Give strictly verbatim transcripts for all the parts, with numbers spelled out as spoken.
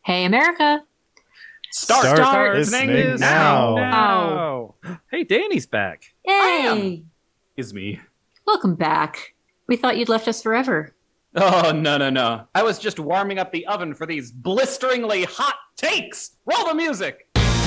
Hey, America. Start, Start, Start listening, listening now. now. Hey, Danny's back. Yay. Is me. Welcome back. We thought you'd left us forever. Oh, no, no, no. I was just warming up the oven for these blisteringly hot takes. Roll the music.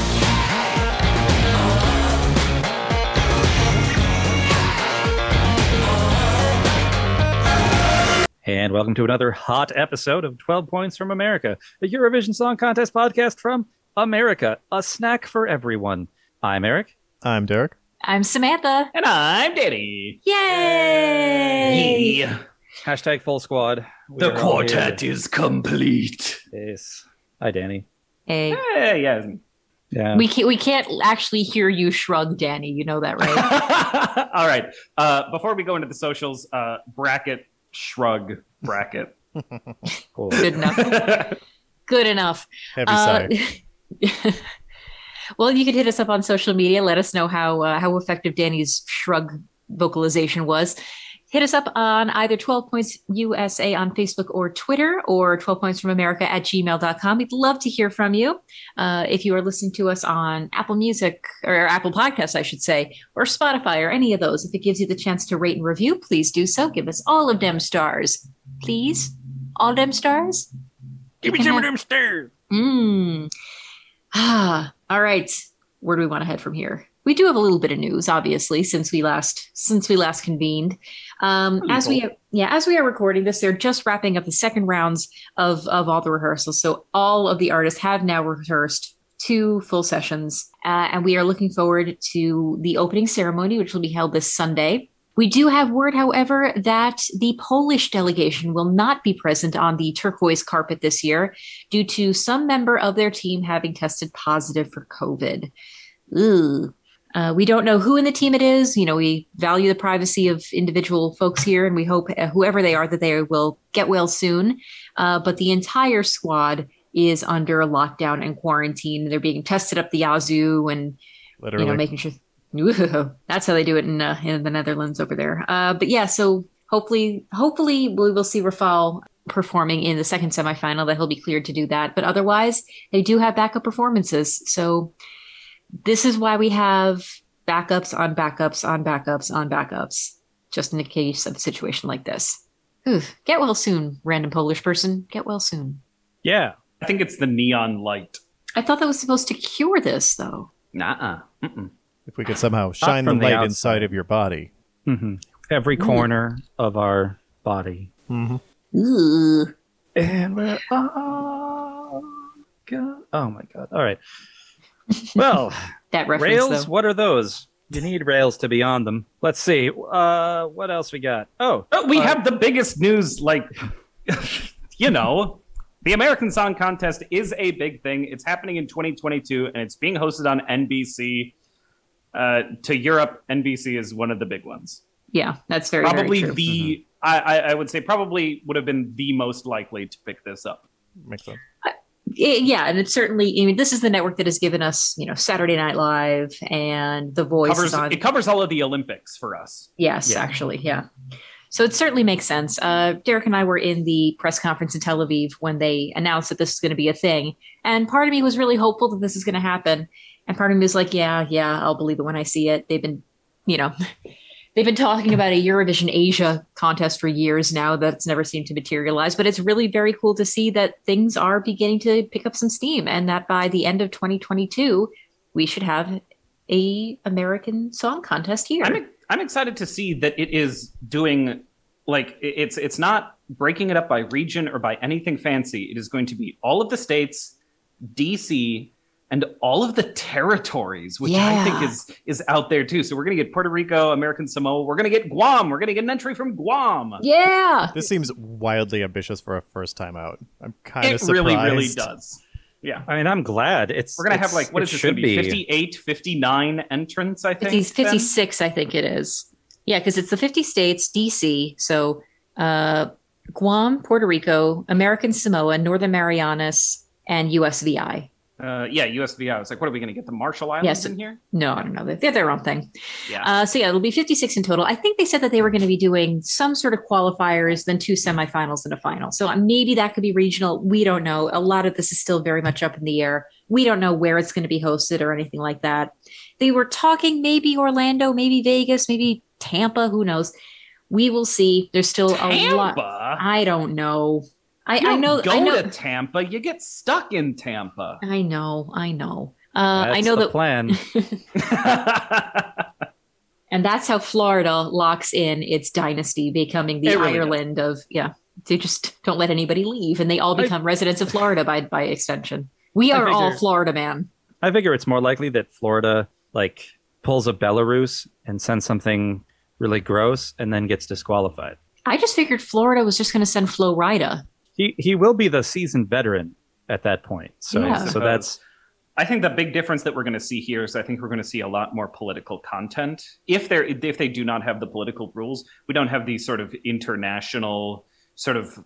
And welcome to another hot episode of twelve Points from America, the Eurovision Song Contest podcast from America, a snack for everyone. I'm Eric. I'm Derek. I'm Samantha. And I'm Danny. Yay. Yeah. Hashtag full squad. We The are all quartet here. is complete. Yes. Hi, Danny. Hey. Hey, yeah. Yeah. We can't, we can't actually hear you shrug, Danny. You know that, right? All right. Uh, before we go into the socials, uh, bracket, shrug, bracket. Cool. Good enough. Good enough. Heavy Uh, sigh. well, you could hit us up on social media. Let us know how uh, how effective Danny's shrug vocalization was. Hit us up on either twelve Points U S A on Facebook or Twitter, or twelve points from america at gmail dot com. We'd love to hear from you. Uh, if you are listening to us on Apple Music, or Apple Podcasts, I should say, or Spotify, or any of those, if it gives you the chance to rate and review, please do so. Give us all of them stars. Please? All them stars? Give me some of them stairs. Mm. Ah, all right. Where do we want to head from here? We do have a little bit of news, obviously, since we last since we last convened. Um, as we yeah, as we are recording this, they're just wrapping up the second rounds of of all the rehearsals. So all of the artists have now rehearsed two full sessions, uh, and we are looking forward to the opening ceremony, which will be held this Sunday. We do have word, however, that the Polish delegation will not be present on the turquoise carpet this year due to some member of their team having tested positive for COVID. Ooh. Uh, we don't know who in the team it is. You know, we value the privacy of individual folks here, and we hope uh, whoever they are that they will get well soon. Uh, but the entire squad is under lockdown and quarantine. They're being tested up the yazoo and, Literally. you know, making sure. That's how they do it in uh, in the Netherlands over there. Uh, but yeah, so hopefully, hopefully we will see Rafal performing in the second semifinal. That he'll be cleared to do that. But otherwise, they do have backup performances. So this is why we have backups on backups on backups on backups, just in the case of a situation like this. Whew. Get well soon, random Polish person. Get well soon. Yeah. I think it's the neon light. I thought that was supposed to cure this, though. Nuh-uh. Mm-mm. If we could somehow shine the from the light outside. inside of your body. Mm-hmm. Every corner of our body. Mm-hmm. Ooh. And we're all go- Oh my god. All right. Well, That reference, rails, though. what are those? You need rails to be on them. Let's see. Uh, what else we got? Oh, oh we Uh, have the biggest news, like, you know, the American Song Contest is a big thing. It's happening in twenty twenty-two, and it's being hosted on N B C. Uh, to Europe, N B C is one of the big ones. Yeah, that's very, Probably very true. the, I, I I would say probably would have been the most likely to pick this up. Makes sense. It- yeah, and it's certainly, I mean, this is the network that has given us, you know, Saturday Night Live and The Voice Covers, is on. it covers all of the Olympics for us. Yes, Yeah. actually, yeah. So it certainly makes sense. Uh, Derek and I were in the press conference in Tel Aviv when they announced that this is going to be a thing. And part of me was really hopeful that this is going to happen. And part of me was like, yeah, yeah, I'll believe it when I see it. They've been, you know, they've been talking about a Eurovision Asia contest for years now. That's never seemed to materialize. But it's really very cool to see that things are beginning to pick up some steam, and that by the end of twenty twenty-two, we should have a American Song Contest here. I'm I'm excited to see that it is doing, like, it- it's it's not breaking it up by region or by anything fancy. It is going to be all of the states, D C, and all of the territories, which I Yeah. think is is out there too. So we're gonna get Puerto Rico, American Samoa, we're gonna get Guam, we're gonna get an entry from Guam. Yeah. This seems wildly ambitious for a first time out. I'm kind of It surprised. really, really does. Yeah. I mean, I'm glad it's. We're gonna have it's- like what it is this should gonna be? fifty-eight, fifty-nine entrants, I think. fifty, then? fifty-six, I think it is. Yeah, because it's the fifty states, D C, so uh, Guam, Puerto Rico, American Samoa, Northern Marianas, and U S V I. Uh, yeah, U S V. I was like, what are we going to get the Marshall Islands Yes. in here? No, I don't know. They're their own thing. Yeah. Uh, so yeah, it'll be fifty-six in total. I think they said that they were going to be doing some sort of qualifiers, then two semifinals and a final. So uh, maybe that could be regional. We don't know. A lot of this is still very much up in the air. We don't know where it's going to be hosted or anything like that. They were talking maybe Orlando, maybe Vegas, maybe Tampa. Who knows? We will see. There's still Tampa? a lot. I don't know. I, You don't I know. go I know. to Tampa. You get stuck in Tampa. I know. I know. Uh, That's I know the that. plan. And that's how Florida locks in its dynasty, becoming the It really Ireland of, yeah, they just don't let anybody leave. And they all become I, residents of Florida by, by extension. We are figure, all Florida, man. I figure it's more likely that Florida, like, pulls a Belarus and sends something really gross and then gets disqualified. I just figured Florida was just going to send Flo Rida. He he will be the seasoned veteran at that point. So Yeah. so that's I think the big difference that we're going to see here is I think we're going to see a lot more political content. If they're if they do not have the political rules, we don't have these sort of international, sort of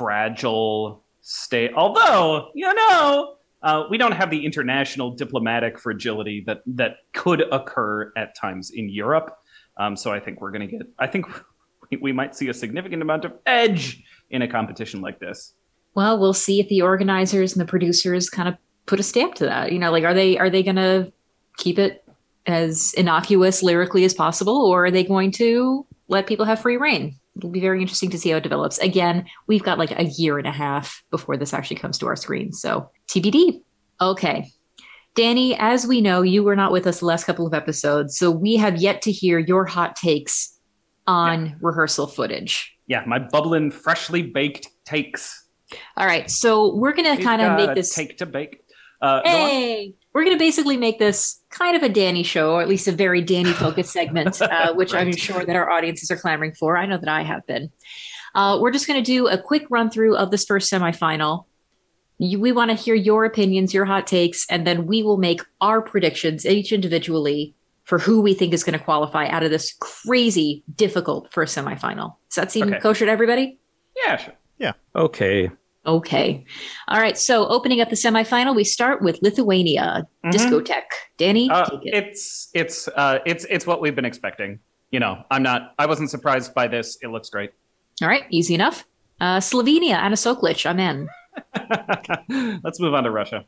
fragile state. Although, you know, uh, we don't have the international diplomatic fragility that that could occur at times in Europe. Um, so I think we're going to get. I think we might see a significant amount of edge in a competition like this. Well, we'll see if the organizers and the producers kind of put a stamp to that. You know, like, are they are they going to keep it as innocuous lyrically as possible, or are they going to let people have free reign? It'll be very interesting to see how it develops. Again, we've got like a year and a half before this actually comes to our screens. So T B D. Okay. Danny, as we know, you were not with us the last couple of episodes, so we have yet to hear your hot takes on yeah. rehearsal footage. Yeah, my bubbling, freshly baked takes. All right, so we're going to kind of make this... take to bake. Uh, hey! We're going to basically make this kind of a Danny show, or at least a very Danny-focused segment, uh, which right. I'm sure that our audiences are clamoring for. I know that I have been. Uh, we're just going to do a quick run-through of this first semifinal. You, we want to hear your opinions, your hot takes, and then we will make our predictions, each individually, for who we think is going to qualify out of this crazy, difficult first semifinal. Does that seem okay. kosher to everybody? Yeah, sure. Yeah. Okay. Okay. All right. So opening up the semifinal, we start with Lithuania, mm-hmm. Discotheque. Danny, uh, take it. It's it's uh, it's it's what we've been expecting. You know, I'm not. I wasn't surprised by this. It looks great. All right. Easy enough. Uh, Slovenia, Anna Soklic. I'm in. Let's move on to Russia.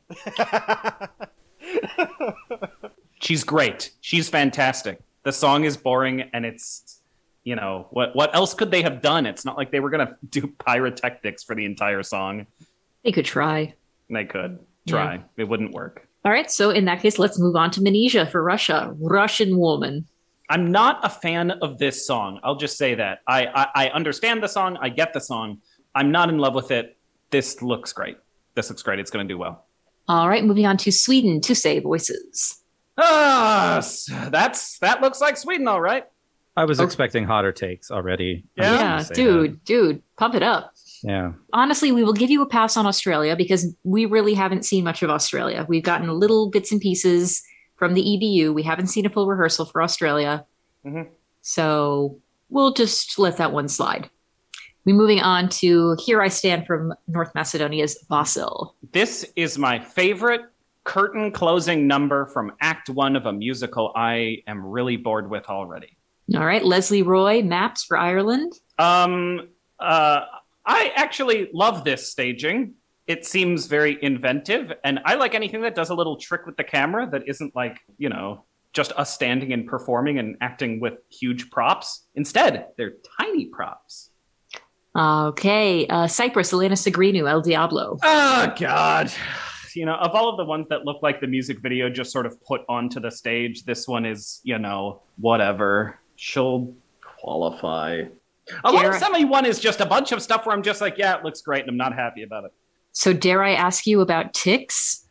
She's great. She's fantastic. The song is boring, and it's, you know, what what else could they have done? It's not like they were going to do pyrotechnics for the entire song. They could try. They could try. Yeah. It wouldn't work. All right. So in that case, let's move on to Manesia for Russia. Russian Woman. I'm not a fan of this song. I'll just say that. I, I, I understand the song. I get the song. I'm not in love with it. This looks great. This looks great. It's going to do well. All right. Moving on to Sweden. Tusse Voices. Ah, that's that looks like Sweden, all right. I was oh. expecting hotter takes already. Yeah, yeah dude, that. dude, pump it up. Yeah. Honestly, we will give you a pass on Australia because we really haven't seen much of Australia. We've gotten little bits and pieces from the E B U. We haven't seen a full rehearsal for Australia. Mm-hmm. So we'll just let that one slide. We're moving on to Here I Stand from North Macedonia's Vasil. This is my favorite curtain closing number from Act One of a musical I am really bored with already. All right, Leslie Roy, Maps for Ireland. Um, uh, I actually love this staging. It seems very inventive, and I like anything that does a little trick with the camera that isn't like, you know, just us standing and performing and acting with huge props. Instead, they're tiny props. Okay, uh, Cyprus, Elena Sagrenou, El Diablo. Oh, God. You know, of all of the ones that look like the music video just sort of put onto the stage, this one is, you know, whatever. She'll qualify. Although Semi One is just a bunch of stuff where I'm just like, yeah, it looks great, and I'm not happy about it. So dare I ask you about Tix?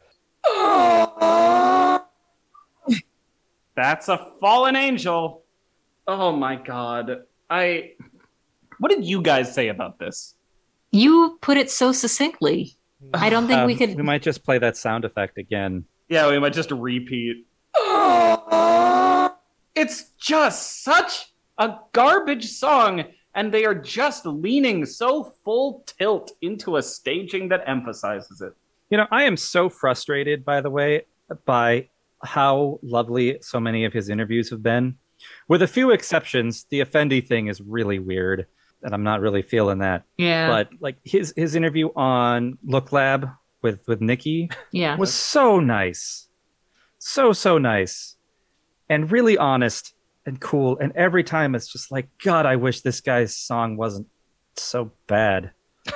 That's a fallen angel. Oh my God. I. What did you guys say about this? You put it so succinctly. I don't think um, we could. We might just play that sound effect again. Yeah, we might just repeat. It's just such a garbage song, and they are just leaning so full tilt into a staging that emphasizes it. You know, I am so frustrated, by the way, by how lovely so many of his interviews have been. With a few exceptions, the Effendi thing is really weird, and I'm not really feeling that. Yeah. But like his his interview on Look Lab with with Nikki Yeah. was so nice, so so nice, and really honest and cool. And every time it's just like, God, I wish this guy's song wasn't so bad.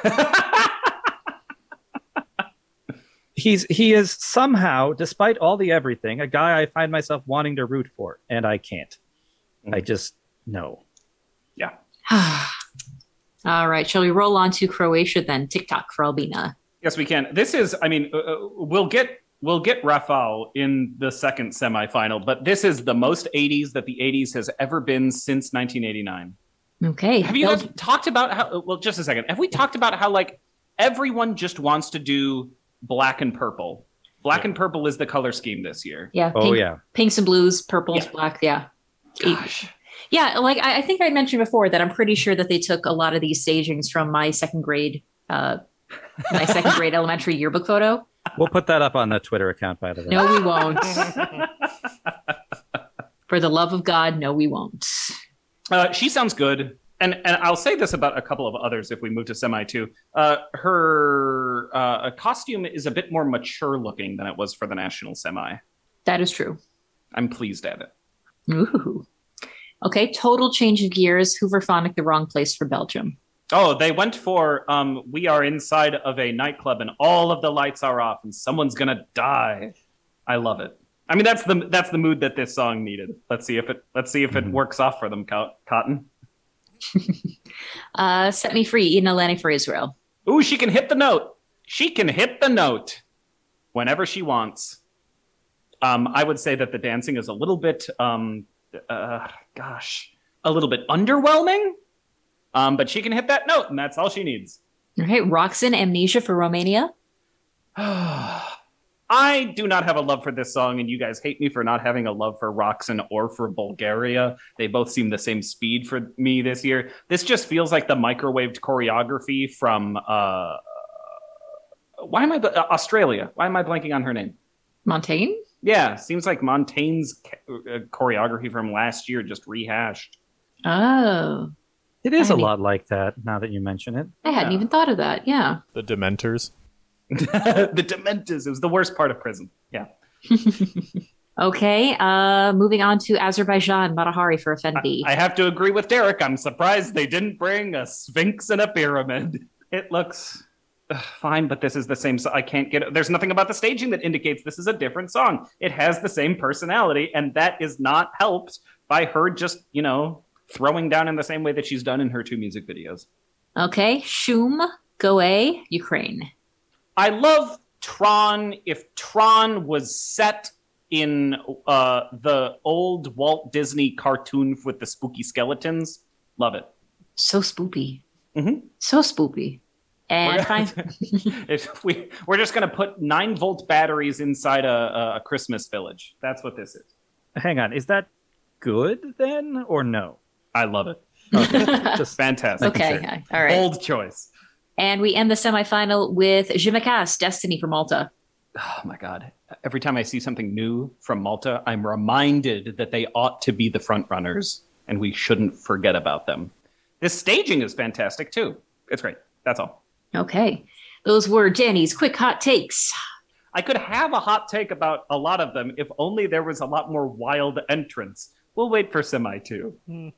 He's he is somehow, despite all the everything, a guy I find myself wanting to root for, and I can't. I just no. Yeah. All right. Shall we roll on to Croatia then? TikTok for Albina. Yes, we can. This is, I mean, uh, we'll get we'll get Rafał in the second semifinal, but this is the most eighties that the eighties has ever been since nineteen eighty-nine. Okay. Have you guys talked about how? Well, just a second. Have we talked about how like everyone just wants to do black and purple? Black yeah. and purple is the color scheme this year. Yeah. Oh pink, yeah. Pinks and blues, purples, yeah. black. Yeah. Gosh. Yeah, like I, I think I mentioned before that I'm pretty sure that they took a lot of these stagings from my second grade, uh, my second grade elementary yearbook photo. We'll put that up on the Twitter account, by the way. No, we won't. For the love of God, no, we won't. Uh, she sounds good. And and I'll say this about a couple of others if we move to semi two. Uh, her uh, costume is a bit more mature looking than it was for the national semi. That is true. I'm pleased at it. Ooh. Okay, total change of gears. Hooverphonic, the wrong place for Belgium. Oh, they went for um, we are inside of a nightclub and all of the lights are off and someone's gonna die. I love it. I mean, that's the that's the mood that this song needed. Let's see if it let's see if it Mm-hmm. works off for them, Cotton. uh, Set Me Free, Eden Atlantic for Israel. Ooh, she can hit the note. She can hit the note whenever she wants. Um, I would say that the dancing is a little bit, um, uh, gosh, a little bit underwhelming. Um, but she can hit that note, and that's all she needs. All right, Roxanne, Amnesia for Romania. I do not have a love for this song, and you guys hate me for not having a love for Roxanne or for Bulgaria. They both seem the same speed for me this year. This just feels like the microwaved choreography from, uh, why am I, uh, Australia? Why am I blanking on her name? Montaigne? Yeah, seems like Montaigne's uh, choreography from last year just rehashed. Oh. It is a I lot like that, now that you mention it. I hadn't Yeah. even thought of that. Yeah. The Dementors. The Dementors. It was the worst part of prison. Yeah. Okay. Uh, moving on to Azerbaijan, Matahari for Effendi. I, I have to agree with Derek. I'm surprised they didn't bring a sphinx and a pyramid. It looks ugh, fine, but this is the same. So I can't get it. There's nothing about the staging that indicates this is a different song. It has the same personality, and that is not helped by her just, you know, throwing down in the same way that she's done in her two music videos. Okay. Shum, Goe, Ukraine. I love Tron. If Tron was set in uh, the old Walt Disney cartoon with the spooky skeletons, love it. So spoopy. Mm-hmm. So spoopy. And We're, fine. if we, we're just going to put nine volt batteries inside a, a Christmas village. That's what this is. Hang on, is that good then, or no? I love it. Okay, just Fantastic. Okay. Sure. All right. Bold choice. And we end the semifinal with Je me casse, Destiny for Malta. Oh my God. Every time I see something new from Malta, I'm reminded that they ought to be the front runners and we shouldn't forget about them. This staging is fantastic too. It's great. That's all. Okay. Those were Danny's quick hot takes. I could have a hot take about a lot of them if only there was a lot more wild entrance. We'll wait for semi two.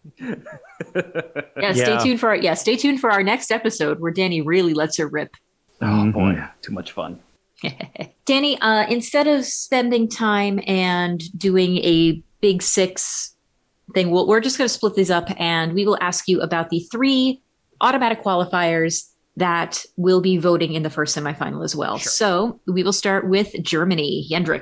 Yeah, stay Yeah. tuned for our, yeah, stay tuned for our next episode where Danny really lets her rip. Oh boy, too much fun. Danny, uh, instead of spending time and doing a big six thing, we'll, we're just going to split these up and we will ask you about the three automatic qualifiers that will be voting in the first semifinal as well. Sure. So we will start with Germany. Jendrik.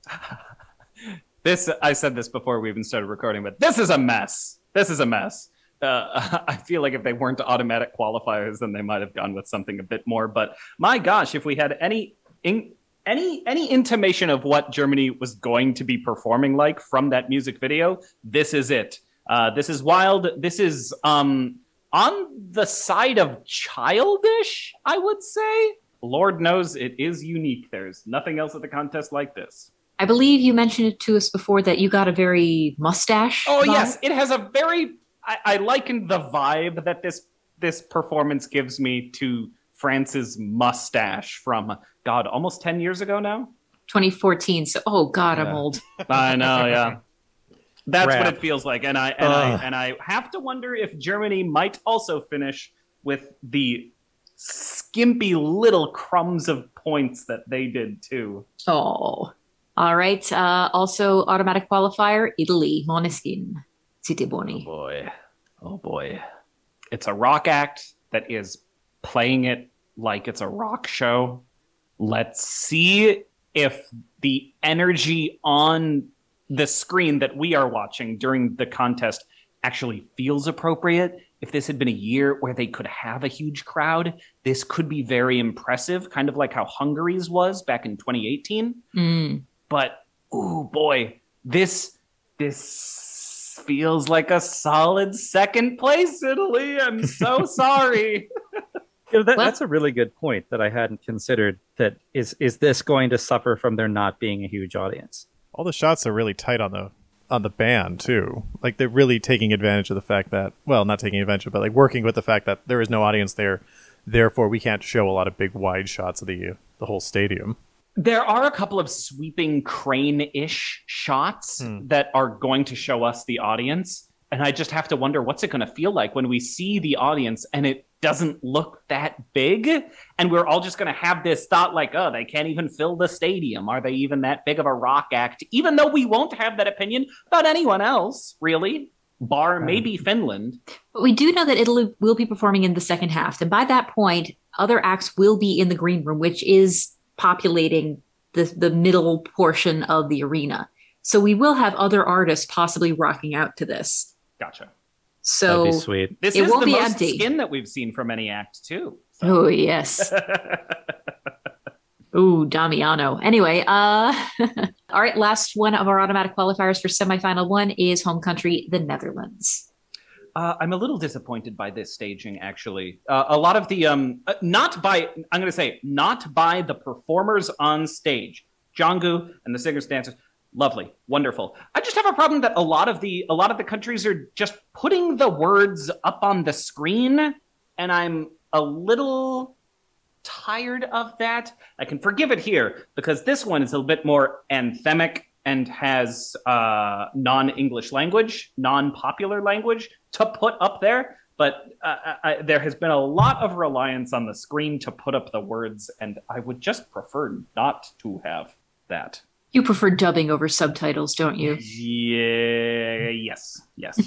This, I said this before we even started recording, but this is a mess. This is a mess. Uh, I feel like if they weren't automatic qualifiers, then they might have gone with something a bit more. But my gosh, if we had any in, any any intimation of what Germany was going to be performing like from that music video, this is it. Uh, this is wild. This is um, on the side of childish, I would say. Lord knows it is unique. There's nothing else at the contest like this. I believe you mentioned it to us before that you got a very mustache. Oh vibe. yes, it has a very. I, I likened the vibe that this this performance gives me to France's mustache from God, almost ten years ago now. twenty fourteen. So, oh God, Yeah. I'm old. I know, yeah. That's Crap. what it feels like, and I and Ugh. I and I have to wonder if Germany might also finish with the skimpy little crumbs of points that they did too. Oh, all right. Uh, also, automatic qualifier: Italy, Måneskin, Siete Boni. Boy, oh boy, it's a rock act that is playing it like it's a rock show. Let's see if the energy on the screen that we are watching during the contest actually feels appropriate. If this had been a year where they could have a huge crowd, this could be very impressive, kind of like how Hungary's was back in twenty eighteen. Mm. But, ooh, boy, this this feels like a solid second place, Italy. I'm so sorry. You know, that, Well- that's a really good point that I hadn't considered. That is, is this going to suffer from there not being a huge audience? All the shots are really tight on the on the band too. Like they're really taking advantage of the fact that, well, not taking advantage, but like working with the fact that there is no audience there. Therefore, we can't show a lot of big wide shots of the the whole stadium. There are a couple of sweeping crane-ish shots Hmm. that are going to show us the audience. And I just have to wonder, what's it going to feel like when we see the audience and it doesn't look that big? And we're all just going to have this thought like, oh, they can't even fill the stadium. Are they even that big of a rock act? Even though we won't have that opinion about anyone else, really, bar maybe Finland. But we do know that Italy will be performing in the second half. And by that point, other acts will be in the green room, which is populating the, the middle portion of the arena. So we will have other artists possibly rocking out to this. Gotcha. So, That'd be sweet. This It is won't the be most empty. skin that we've seen from any act, too. oh, yes. Ooh, Damiano. Anyway, uh, all right, last one of our automatic qualifiers for semifinal one is home country, the Netherlands. Uh, I'm a little disappointed by this staging, actually. Uh, a lot of the, um, uh, not by, I'm going to say, not by the performers on stage. Jonggu and the singers, dancers, lovely, wonderful. I just have a problem that a lot of the, a lot of the countries are just putting the words up on the screen, and I'm a little tired of that. I can forgive it here because this one is a little bit more anthemic and has uh, non-English language, non-popular language to put up there. But uh, I, there has been a lot of reliance on the screen to put up the words, and I would just prefer not to have that. You prefer dubbing over subtitles, don't you? Yeah, yes, yes.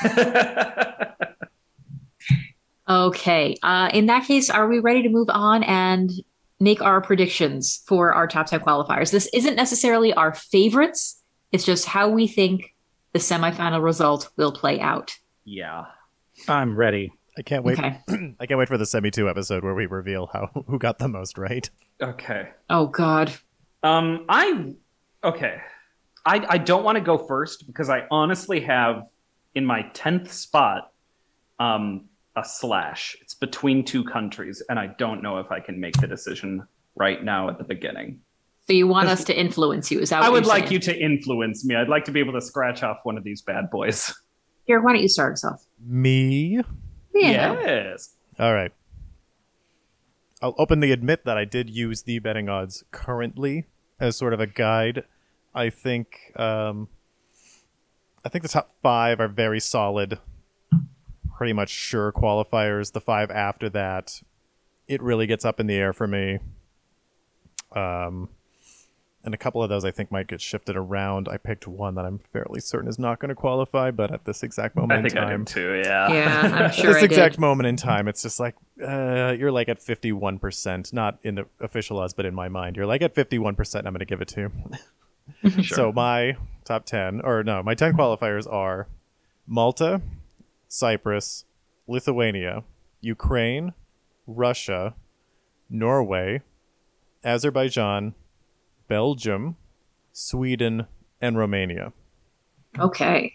Okay. Uh, in that case, are we ready to move on and make our predictions for our top ten qualifiers? This isn't necessarily our favorites. It's just how we think the semifinal result will play out. Yeah. I'm ready. I can't wait. Okay. I can't wait for the semi two episode where we reveal how who got the most right. Okay. Oh, God. Um, I okay. I I don't want to go first because I honestly have in my tenth spot um a slash. It's between two countries, and I don't know if I can make the decision right now at the beginning. So you want us to influence you? Is that what I would you're like saying? you to influence me. I'd like to be able to scratch off one of these bad boys. Here, why don't you start us off? Me. Yeah. Yes. All right. I'll openly admit that I did use the betting odds currently as sort of a guide. I think um, I think the top five are very solid, pretty much sure qualifiers. The five after that, it really gets up in the air for me. Um, and a couple of those I think might get shifted around. I picked one that I'm fairly certain is not going to qualify, but at this exact moment I think in I time, did too, yeah. Yeah, I'm at sure this I exact did. moment in time, it's just like uh, you're like at fifty-one percent, not in the official odds, but in my mind, you're like at fifty-one percent. I'm going to give it to. Sure. So my top ten, or no, my ten qualifiers are Malta, Cyprus, Lithuania, Ukraine, Russia, Norway, Azerbaijan, Belgium, Sweden, and Romania. Okay.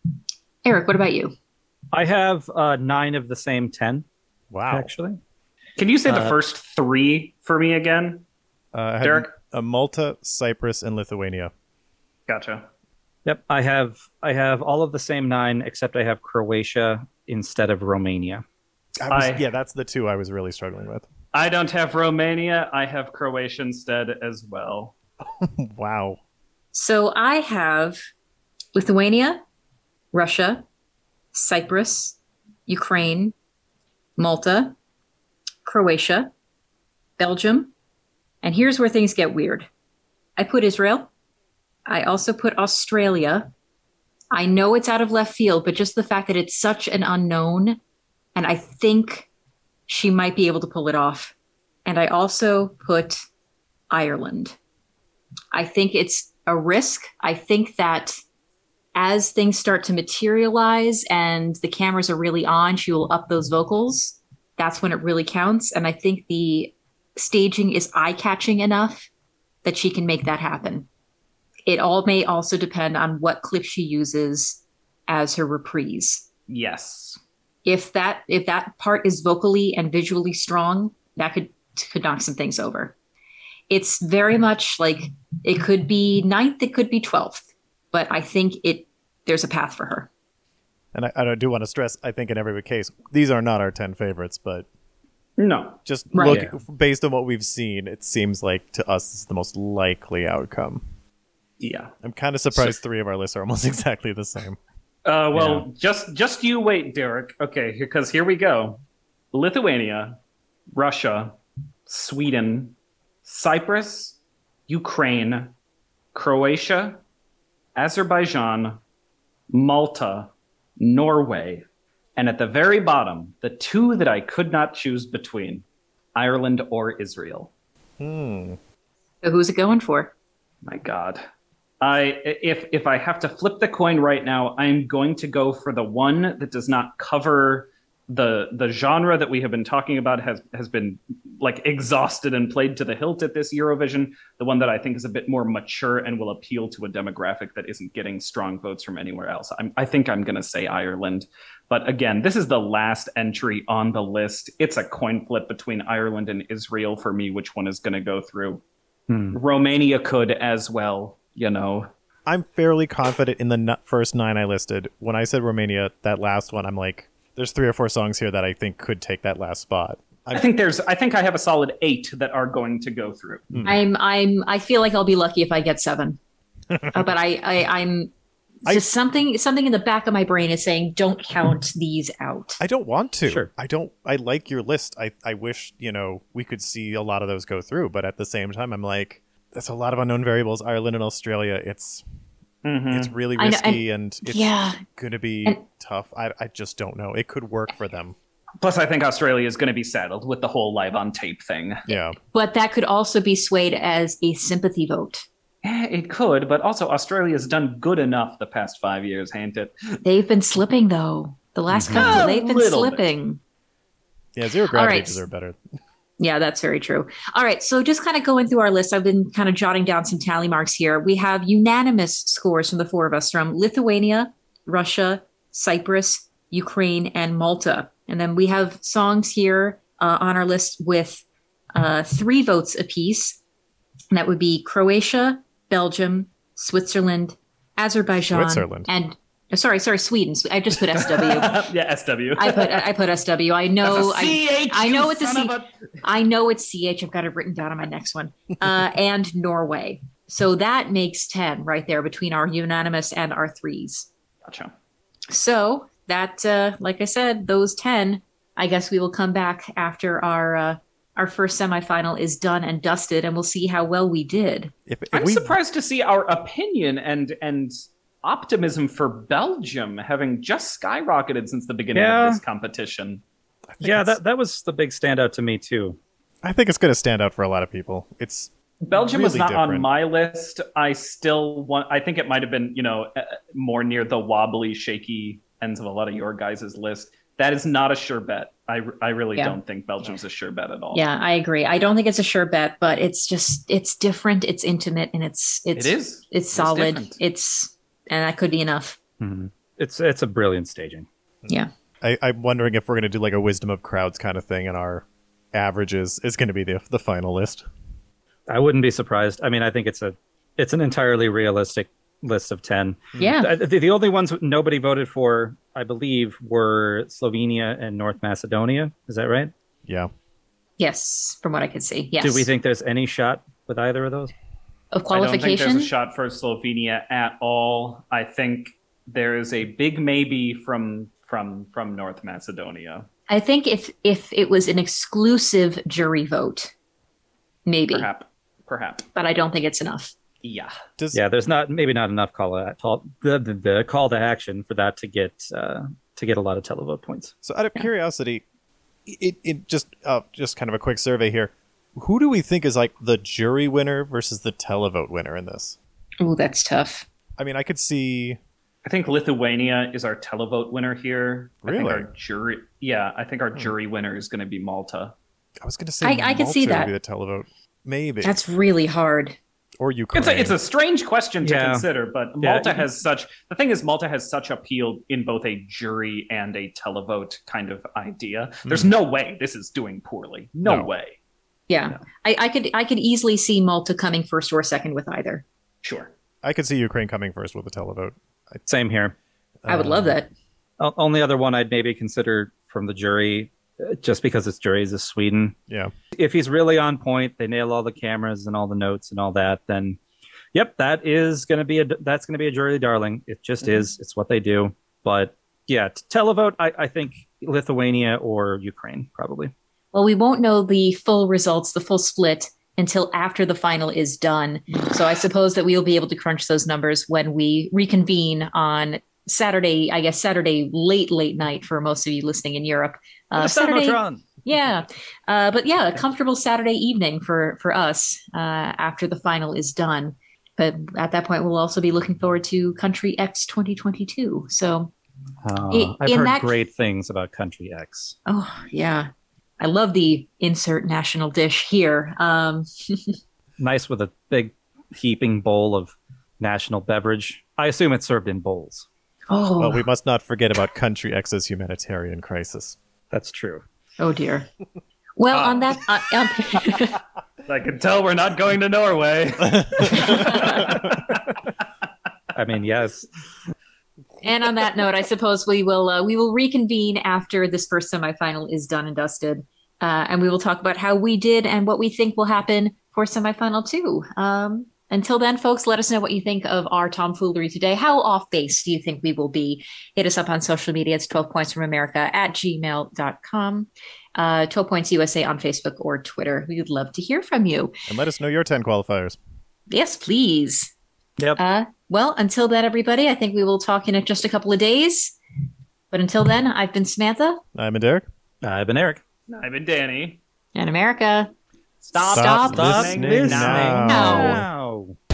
Eric, what about you? I have uh, nine of the same ten, Wow. actually. Can you say the Uh, first three for me again? Uh, I had Derek? uh, Malta, Cyprus, and Lithuania. Gotcha. Yep, I have I have all of the same nine, except I have Croatia instead of Romania. I was, I- yeah, that's the two I was really struggling with. I don't have Romania. I have Croatia instead as well. Wow. So I have Lithuania, Russia, Cyprus, Ukraine, Malta, Croatia, Belgium, and here's where things get weird. I put Israel. I also put Australia. I know it's out of left field, but just the fact that it's such an unknown, and I think she might be able to pull it off. And I also put Ireland. I think it's a risk. I think that as things start to materialize and the cameras are really on, she will up those vocals. That's when it really counts. And I think the staging is eye-catching enough that she can make that happen. It all may also depend on what clip she uses as her reprise. Yes. If that if that part is vocally and visually strong, that could could knock some things over. It's very much like it could be ninth, it could be twelfth, but I think it there's a path for her. And I, I do want to stress, I think in every case, these are not our ten favorites, but No. just Right. look based on what we've seen, it seems like to us this is the most likely outcome. Yeah. I'm kind of surprised three of our lists are almost exactly the same. Uh, well, just just you wait, Derek. Okay, because here we go. Lithuania, Russia, Sweden, Cyprus, Ukraine, Croatia, Azerbaijan, Malta, Norway, and at the very bottom, the two that I could not choose between, Ireland or Israel. Hmm. So who's it going for? My God. I if if I have to flip the coin right now, I'm going to go for the one that does not cover the the genre that we have been talking about, has has been like exhausted and played to the hilt at this Eurovision. The one that I think is a bit more mature and will appeal to a demographic that isn't getting strong votes from anywhere else. I'm, I think I'm going to say Ireland. But again, this is the last entry on the list. It's a coin flip between Ireland and Israel for me, which one is going to go through. Hmm. Romania could as well. You know, I'm fairly confident in the n- first nine I listed. When I said Romania, that last one, I'm like, there's three or four songs here that I think could take that last spot. I think there's. I think I have a solid eight that are going to go through. I'm I'm I feel like I'll be lucky if I get seven. uh, but I, I I'm I- just something something in the back of my brain is saying don't count these out. I don't want to. Sure. I don't. I like your list. I, I wish, you know, we could see a lot of those go through. But at the same time, I'm like, that's a lot of unknown variables. Ireland and Australia, it's Mhm. it's really I know, risky and, it's yeah. going to be And- tough. I, I just don't know. It could work for them. Plus, I think Australia is going to be saddled with the whole live on tape thing. Yeah. But that could also be swayed as a sympathy vote. Eh, it could, but also Australia's done good enough the past five years, ain't it? They've been slipping though. The last couple, A they've been little bit. slipping. Yeah, Zero Gravity right. deserve better. Yeah, that's very true. All right. So just kind of going through our list, I've been kind of jotting down some tally marks here. We have unanimous scores from the four of us from Lithuania, Russia, Cyprus, Ukraine, and Malta. And then we have songs here uh, on our list with uh, three votes apiece. And that would be Croatia, Belgium, Switzerland, Azerbaijan, Switzerland. and oh, sorry, sorry, Sweden. I just put S W. yeah, S W. I put I put S W. I know. That's a C H, I, I know you it's a son C. of a- I know it's C H. I've got it written down on my next one. Uh, and Norway. So that makes ten right there between our unanimous and our threes. Gotcha. So that, uh, like I said, those ten, I guess we will come back after our uh, our first semifinal is done and dusted, and we'll see how well we did. If, if I'm we, surprised to see our opinion and and optimism for Belgium having just skyrocketed since the beginning Yeah. of this competition. I think Yeah, it's- that, that was the big standout to me, too. I think it's going to stand out for a lot of people. It's Belgium was really not on different. my list. I still want. I think it might have been, you know, uh, more near the wobbly, shaky ends of a lot of your guys' list. That is not a sure bet. I, I really Yeah. don't think Belgium's a sure bet at all. Yeah, I agree. I don't think it's a sure bet, but it's just it's different, it's intimate, and it's it's it is. it's It's solid. different. It's and that could be enough. Mhm. It's it's a brilliant staging. Yeah. I, I'm wondering if we're going to do like a wisdom of crowds kind of thing in our averages is going to be the the final list. I wouldn't be surprised. I mean, I think it's a it's an entirely realistic list of ten. Yeah. The, the only ones nobody voted for, I believe, were Slovenia and North Macedonia. Is that right? Yeah. Yes, from what I could see. Yes. Do we think there's any shot with either of those? Of I don't qualification? think there's a shot for Slovenia at all. I think there is a big maybe from from from North Macedonia. I think if if it was an exclusive jury vote, maybe. Perhaps. Perhaps. But I don't think it's enough. Yeah. Does, Yeah, there's not maybe not enough call to, call, the, the, the call to action for that to get uh, to get a lot of televote points. So out of Yeah. curiosity, it, it just uh, just kind of a quick survey here. Who do we think is like the jury winner versus the televote winner in this? Oh, that's tough. I mean, I could see. I think Lithuania is our televote winner here. I think Really? our jury yeah, I think our jury winner is going to be Malta. I was going to say I- I could see Malta that. would be the televote. Maybe. That's really hard. Or Ukraine. It's a, it's a strange question to Yeah. consider, but Yeah. Malta has such the thing is Malta has such appeal in both a jury and a televote kind of idea. There's no way this is doing poorly. No, No. way. Yeah. I, I could I could easily see Malta coming first or second with either. Sure. I could see Ukraine coming first with a televote. Same here. I would love that. O- only other one I'd maybe consider from the jury, uh, just because it's juries, is Sweden. Yeah. If he's really on point, they nail all the cameras and all the notes and all that, then yep, that is going to be a that's going to be a jury darling. It just Mhm. is. It's what they do. But yeah, t- televote, I, I think Lithuania or Ukraine probably. Well, we won't know the full results, the full split, until after the final is done. So I suppose that we will be able to crunch those numbers when we reconvene on Saturday, I guess Saturday late, late night for most of you listening in Europe. Uh, Saturday, Saturday, yeah. Uh, but yeah, a comfortable Saturday evening for, for us uh, after the final is done. But at that point, we'll also be looking forward to Country X twenty twenty-two. So, Uh, I- I've in heard that- great things about Country X. oh, yeah. I love the insert national dish here. Um, Nice with a big heaping bowl of national beverage. I assume it's served in bowls. oh, Well, we must not forget about Country X's humanitarian crisis. That's true. oh dear. Well, Ah. on that, uh, um, I can tell we're not going to Norway. I mean, yes. and on that note, I suppose we will uh, we will reconvene after this first semifinal is done and dusted, uh, and we will talk about how we did and what we think will happen for semifinal two. Um, until then, folks, let us know what you think of our tomfoolery today. How off base do you think we will be? Hit us up on social media. It's twelve points from America at gmail dot com. Uh, twelve points U S A on Facebook or Twitter. We would love to hear from you. And let us know your ten qualifiers. Yes, please. Yep. Uh, well, until then, everybody, I think we will talk in just a couple of days. But until then, I've been Samantha I'm a Derek. I've been Eric. I've been Danny. and America. Stop, Stop listening listening now. now. now.